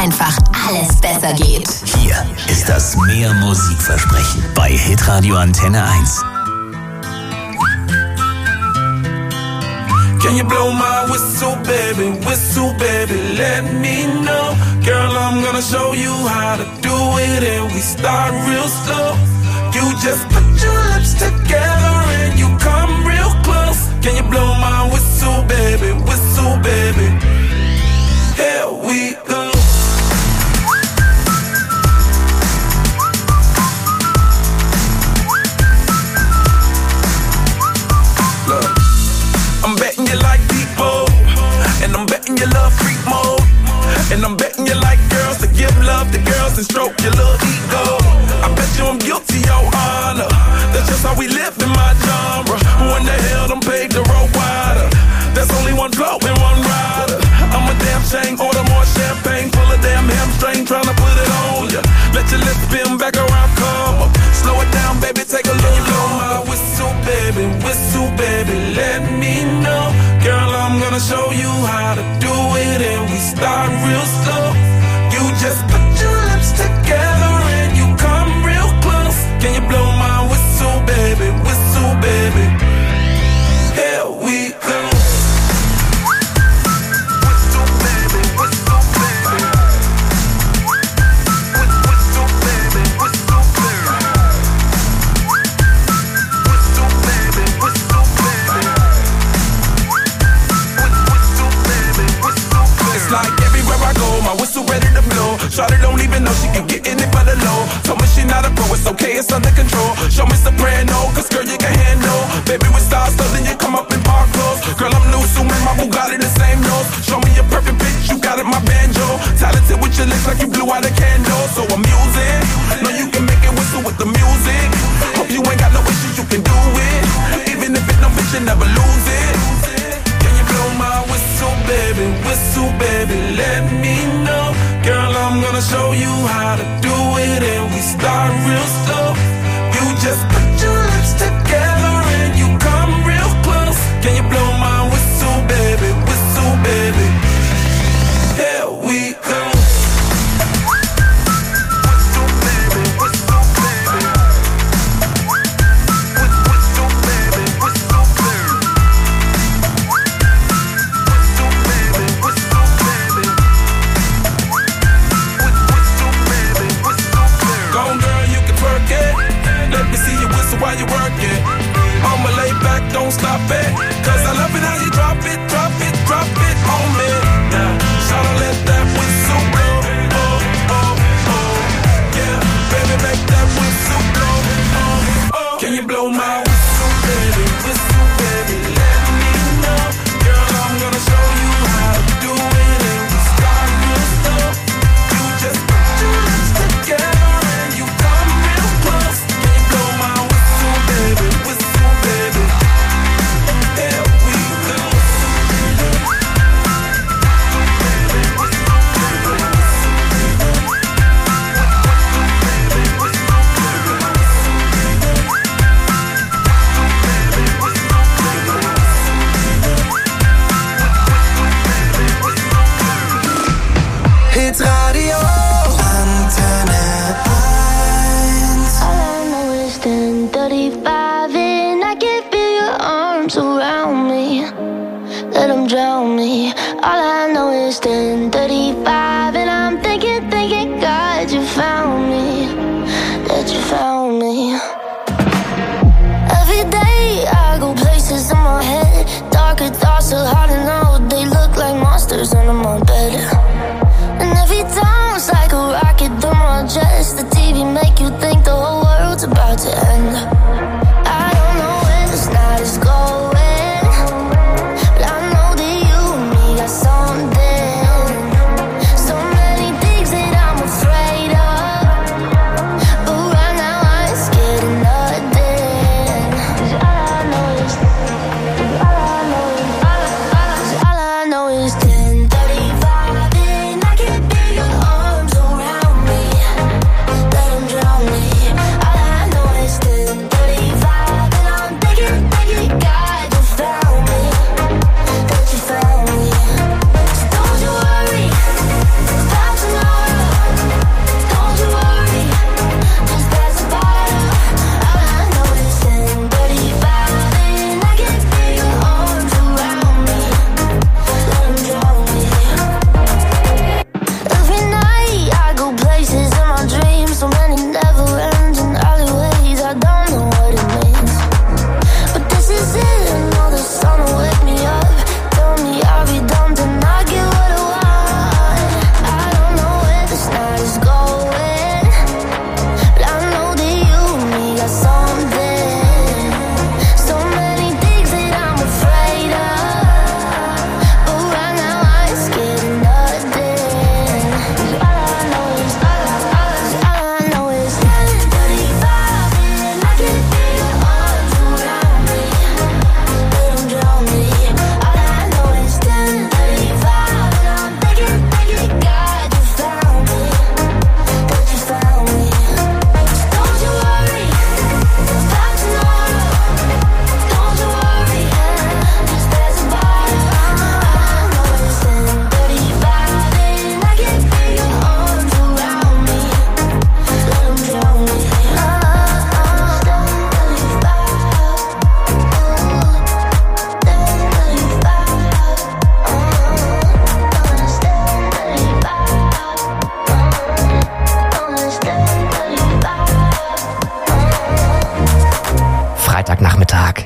einfach alles besser geht. Hier ist das Mehr Musikversprechen bei Hitradio Antenne 1. Can you blow my whistle, baby, let me know. Girl, I'm gonna show you how to do it, and we start real slow. You just put your lips together and you come real close. Can you blow my whistle, baby, here we go. Look, I'm betting you like people, and I'm betting you love freak mode, and I'm betting you like girls to give love to girls and stroke your little ego. I bet you I'm guilty, your honor. That's just how we live in my genre. Who in the hell done paved the road wider? There's only one flow and one rider. I'm a damn shame, order more champagne, full of damn hamstring, tryna put it on ya. Let your lips spin back around, come up. Slow it down, baby, take a look. Blow my whistle, baby, let me know. Girl, I'm gonna show you how to do it, and we start real slow. You just put your lips together and you come real close. Can you blow my whistle, baby, here we go. It's like everywhere I go, my whistle ready to blow. Shawty don't even know she can get in it for the low. Told me she not a pro, it's okay, it's under control. Show me soprano, cause girl you can handle. Baby with stars, so then you come up in park clothes. Girl I'm new, so my Bugatti the same nose. Show me a perfect pitch, you got it, my banjo. Talented with your lips like you blew out a candle. So I'm using, know you can make it whistle with the music. Hope you ain't got no issues, you can do it. Even if it don't fit, you never lose it. Can you blow my whistle, baby, let me know. Girl, I'm gonna show you how to do it, and we start real slow. You just put your lips together and you come real close. Can you blow my whistle, baby, here we go. While you work it, I'ma lay back, don't stop it. Cause I love it how you drop it on me. Yeah, shout out, let that whistle blow. Oh, oh, oh. Yeah, baby, make that whistle blow. Oh, oh. Can you blow my whistle, baby, let me know. Girl, I'm gonna show you how to do it, and we start real slow. You just put your lips together and you come real close. Can you blow my whistle, baby, here we go. Hit Radio Antenne 1. All I know is 10:35 and I can feel your arms around me. Let them drown me. All I know is 10:35 and I'm thinking, God, you found me. That you found me. Every day I go places in my head. Darker thoughts are hard to know. They look like monsters under my bed. And every time it's like a rocket through my chest. The TV make you think the whole world's about to end. I don't know where this night is going, but I know that you and me got something. So many things that I'm afraid of, but right now I ain't scared of nothing. 'Cause all I know is 10:35 and I can feel your arms around me. Let them drown me.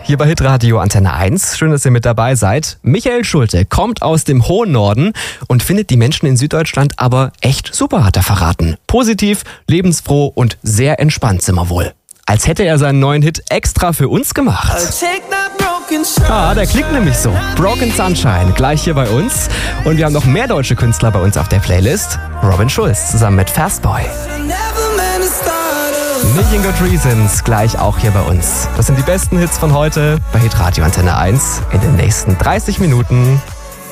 hier bei Hitradio Antenne 1. Schön, dass ihr mit dabei seid. Michael Schulte kommt aus dem hohen Norden und findet die Menschen in Süddeutschland aber echt super, hat er verraten. Positiv, lebensfroh und sehr entspannt sind wir wohl. Als hätte er seinen neuen Hit extra für uns gemacht. Der klingt nämlich so. Broken Sunshine, gleich hier bei uns. Und wir haben noch mehr deutsche Künstler bei uns auf der Playlist. Robin Schulz zusammen mit Fastboy. Nothing Got Reasons, gleich auch hier bei uns. Das sind die besten Hits von heute bei Hitradio Antenne 1 in den nächsten 30 Minuten.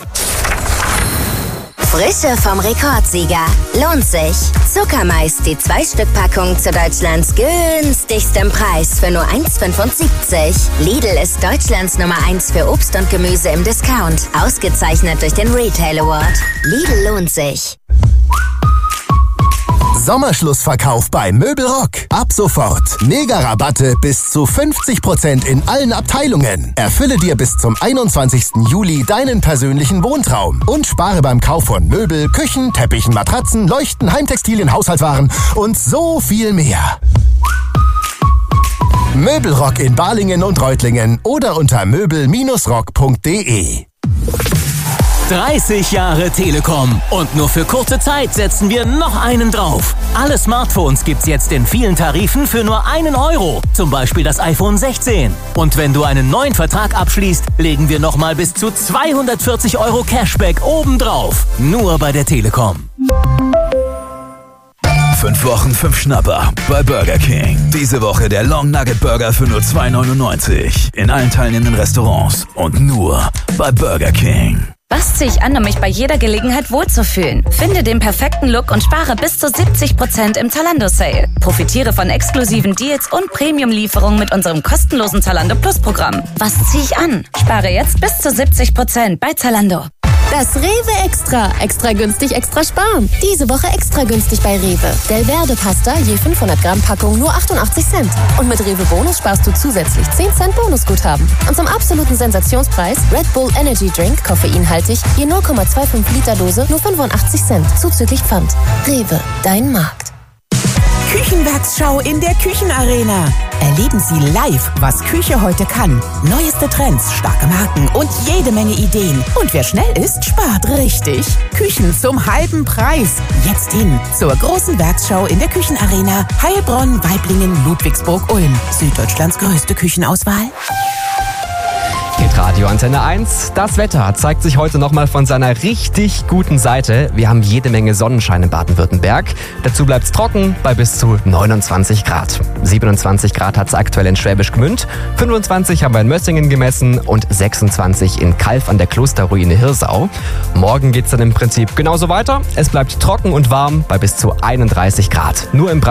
Frische vom Rekordsieger. Lohnt sich. Zuckermais, die 2-Stück-Packung zu Deutschlands günstigstem Preis für nur 1,75. Lidl ist Deutschlands Nummer 1 für Obst und Gemüse im Discount. Ausgezeichnet durch den Retail Award. Lidl lohnt sich. Sommerschlussverkauf bei Möbelrock. Ab sofort Mega-Rabatte bis zu 50% in allen Abteilungen. Erfülle dir bis zum 21. Juli deinen persönlichen Wohntraum und spare beim Kauf von Möbel, Küchen, Teppichen, Matratzen, Leuchten, Heimtextilien, Haushaltswaren und so viel mehr. Möbelrock in Balingen und Reutlingen oder unter möbel-rock.de. 30 Jahre Telekom und nur für kurze Zeit setzen wir noch einen drauf. Alle Smartphones gibt's jetzt in vielen Tarifen für nur 1 Euro. Zum Beispiel das iPhone 16. Und wenn du einen neuen Vertrag abschließt, legen wir nochmal bis zu 240 Euro Cashback obendrauf. Nur bei der Telekom. 5 Wochen, 5 Schnapper bei Burger King. Diese Woche der Long Nugget Burger für nur 2,99. In allen teilnehmenden Restaurants und nur bei Burger King. Was ziehe ich an, um mich bei jeder Gelegenheit wohlzufühlen? Finde den perfekten Look und spare bis zu 70% im Zalando-Sale. Profitiere von exklusiven Deals und Premium-Lieferungen mit unserem kostenlosen Zalando Plus-Programm. Was ziehe ich an? Spare jetzt bis zu 70% bei Zalando. Das Rewe Extra. Extra günstig, extra sparen. Diese Woche extra günstig bei Rewe. Del Verde Pasta je 500 Gramm Packung nur 88 Cent. Und mit Rewe Bonus sparst du zusätzlich 10 Cent Bonusguthaben. Und zum absoluten Sensationspreis Red Bull Energy Drink, koffeinhaltig, je 0,25 Liter Dose nur 85 Cent. Zuzüglich Pfand. Rewe, dein Markt. Küchenwerksschau in der Küchenarena. Erleben Sie live, was Küche heute kann. Neueste Trends, starke Marken und jede Menge Ideen. Und wer schnell ist, spart richtig. Küchen zum halben Preis. Jetzt hin zur großen Werksschau in der Küchenarena. Heilbronn, Waiblingen, Ludwigsburg, Ulm. Süddeutschlands größte Küchenauswahl. Hitradio Antenne 1. Das Wetter zeigt sich heute nochmal von seiner richtig guten Seite. Wir haben jede Menge Sonnenschein in Baden-Württemberg. Dazu bleibt's trocken bei bis zu 29 Grad. 27 Grad hat's aktuell in Schwäbisch Gmünd, 25 haben wir in Mössingen gemessen und 26 in Kalf an der Klosterruine Hirsau. Morgen geht's dann im Prinzip genauso weiter. Es bleibt trocken und warm bei bis zu 31 Grad. Nur im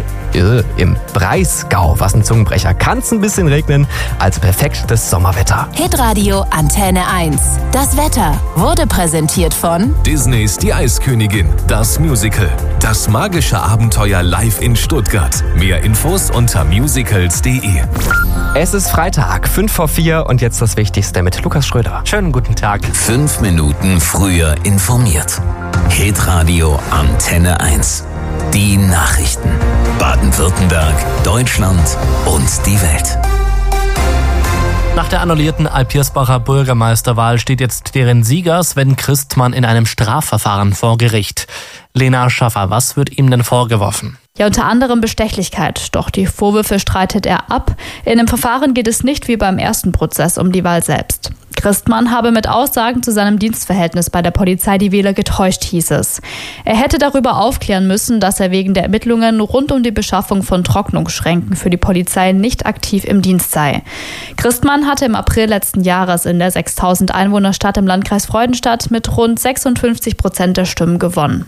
Breisgau, was ein Zungenbrecher, kann's ein bisschen regnen, also perfektes Sommerwetter. Hitradio Antenne 1. Das Wetter wurde präsentiert von Disneys Die Eiskönigin, das Musical. Das magische Abenteuer live in Stuttgart. Mehr Infos unter musicals.de. Es ist Freitag, 3:55 und jetzt das Wichtigste mit Lukas Schröder. Schönen guten Tag. 5 Minuten früher informiert. Hitradio Antenne 1. Die Nachrichten. Baden-Württemberg, Deutschland und die Welt. Nach der annullierten Alpirsbacher Bürgermeisterwahl steht jetzt deren Sieger Sven Christmann in einem Strafverfahren vor Gericht. Lena Schaffer, was wird ihm denn vorgeworfen? Ja, unter anderem Bestechlichkeit. Doch die Vorwürfe streitet er ab. In dem Verfahren geht es nicht wie beim ersten Prozess um die Wahl selbst. Christmann habe mit Aussagen zu seinem Dienstverhältnis bei der Polizei die Wähler getäuscht, hieß es. Er hätte darüber aufklären müssen, dass er wegen der Ermittlungen rund um die Beschaffung von Trocknungsschränken für die Polizei nicht aktiv im Dienst sei. Christmann hatte im April letzten Jahres in der 6000 Einwohnerstadt im Landkreis Freudenstadt mit rund 56% der Stimmen gewonnen.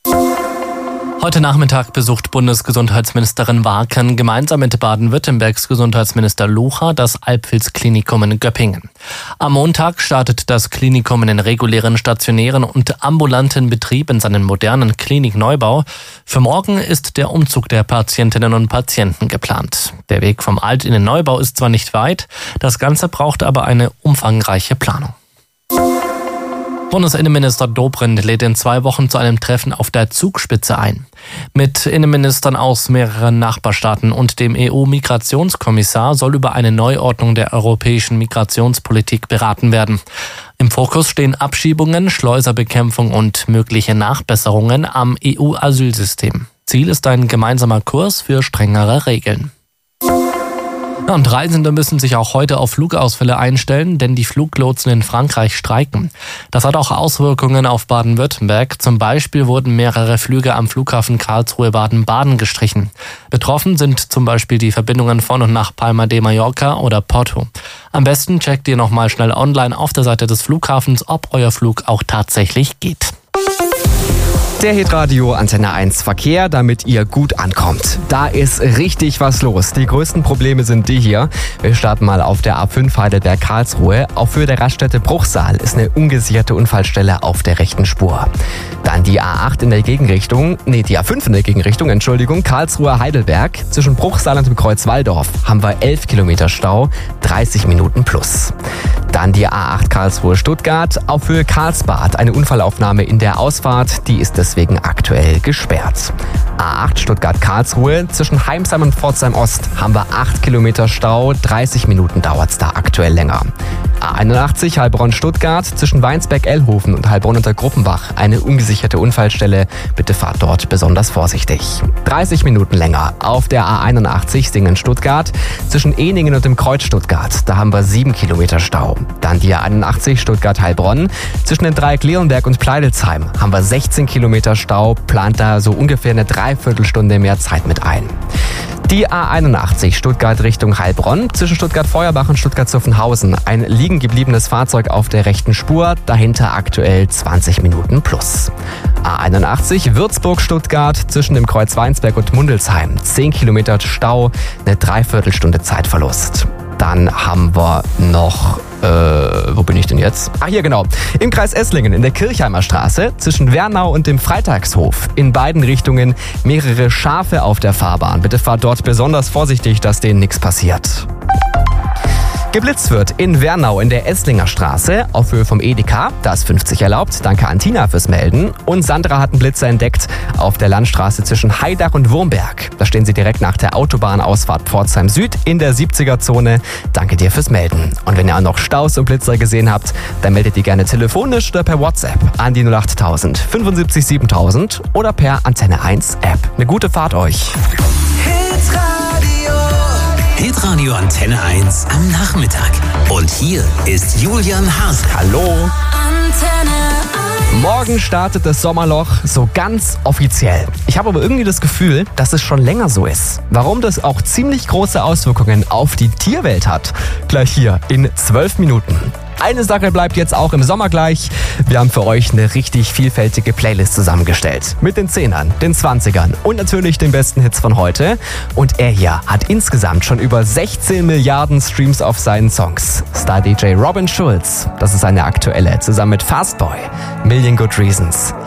Heute Nachmittag besucht Bundesgesundheitsministerin Warken gemeinsam mit Baden-Württembergs Gesundheitsminister Lucha das Alpfils-Klinikum in Göppingen. Am Montag startet das Klinikum in den regulären stationären und ambulanten Betrieb in seinen modernen Klinikneubau. Für morgen ist der Umzug der Patientinnen und Patienten geplant. Der Weg vom Alt in den Neubau ist zwar nicht weit, das Ganze braucht aber eine umfangreiche Planung. Bundesinnenminister Dobrindt lädt in 2 Wochen zu einem Treffen auf der Zugspitze ein. Mit Innenministern aus mehreren Nachbarstaaten und dem EU-Migrationskommissar soll über eine Neuordnung der europäischen Migrationspolitik beraten werden. Im Fokus stehen Abschiebungen, Schleuserbekämpfung und mögliche Nachbesserungen am EU-Asylsystem. Ziel ist ein gemeinsamer Kurs für strengere Regeln. Und Reisende müssen sich auch heute auf Flugausfälle einstellen, denn die Fluglotsen in Frankreich streiken. Das hat auch Auswirkungen auf Baden-Württemberg. Zum Beispiel wurden mehrere Flüge am Flughafen Karlsruhe-Baden-Baden gestrichen. Betroffen sind zum Beispiel die Verbindungen von und nach Palma de Mallorca oder Porto. Am besten checkt ihr nochmal schnell online auf der Seite des Flughafens, ob euer Flug auch tatsächlich geht. Der Hitradio Antenne 1 Verkehr, damit ihr gut ankommt. Da ist richtig was los. Die größten Probleme sind die hier. Wir starten mal auf der A5 Heidelberg-Karlsruhe. Auf Höhe der Raststätte Bruchsal ist eine ungesicherte Unfallstelle auf der rechten Spur. Dann die A5 in der Gegenrichtung, Karlsruhe-Heidelberg. Zwischen Bruchsal und dem Kreuz Walldorf haben wir 11 Kilometer Stau, 30 Minuten plus. Dann die A8 Karlsruhe-Stuttgart. Auf Höhe Karlsbad eine Unfallaufnahme in der Ausfahrt, die ist deswegen aktuell gesperrt. A8 Stuttgart-Karlsruhe, zwischen Heimsheim und Pforzheim Ost haben wir 8 Kilometer Stau, 30 Minuten dauert's da aktuell länger. A81 Heilbronn-Stuttgart, zwischen Weinsberg-Ellhofen und Heilbronn-Untergruppenbach eine ungesicherte Unfallstelle. Bitte fahrt dort besonders vorsichtig. 30 Minuten länger auf der A81 Singen-Stuttgart, zwischen Ehningen und dem Kreuz Stuttgart. Da haben wir 7 Kilometer Stau. Dann die A81 Stuttgart-Heilbronn, zwischen den Dreieck Leonberg und Pleidelsheim haben wir 16 Kilometer Stau, plant da so ungefähr eine Dreiviertelstunde mehr Zeit mit ein. Die A81 Stuttgart Richtung Heilbronn, zwischen Stuttgart-Feuerbach und Stuttgart-Zuffenhausen. Ein liegen gebliebenes Fahrzeug auf der rechten Spur, dahinter aktuell 20 Minuten plus. A81 Würzburg-Stuttgart, zwischen dem Kreuz Weinsberg und Mundelsheim. 10 Kilometer Stau, eine Dreiviertelstunde Zeitverlust. Dann haben wir noch, wo bin ich denn jetzt? Ach, hier genau. Im Kreis Esslingen in der Kirchheimer Straße zwischen Wernau und dem Freitagshof. In beiden Richtungen mehrere Schafe auf der Fahrbahn. Bitte fahrt dort besonders vorsichtig, dass denen nichts passiert. Geblitzt wird in Wernau in der Esslinger Straße auf Höhe vom Edeka. Da ist 50 erlaubt. Danke an Tina fürs Melden. Und Sandra hat einen Blitzer entdeckt auf der Landstraße zwischen Haidach und Wurmberg. Da stehen sie direkt nach der Autobahnausfahrt Pforzheim Süd in der 70er-Zone. Danke dir fürs Melden. Und wenn ihr auch noch Staus und Blitzer gesehen habt, dann meldet die gerne telefonisch oder per WhatsApp an die 08000 75 7000 oder per Antenne 1 App. Eine gute Fahrt euch. Hitradio Antenne 1 am Nachmittag. Und hier ist Julian Haas. Hallo. Morgen startet das Sommerloch so ganz offiziell. Ich habe aber irgendwie das Gefühl, dass es schon länger so ist. Warum das auch ziemlich große Auswirkungen auf die Tierwelt hat, gleich hier in 12 Minuten. Eine Sache bleibt jetzt auch im Sommer gleich. Wir haben für euch eine richtig vielfältige Playlist zusammengestellt. Mit den 10ern, den 20ern und natürlich den besten Hits von heute. Und er hier hat insgesamt schon über 16 Milliarden Streams auf seinen Songs. Star-DJ Robin Schulz, das ist seine aktuelle, zusammen mit Fastboy, Million Good Reasons.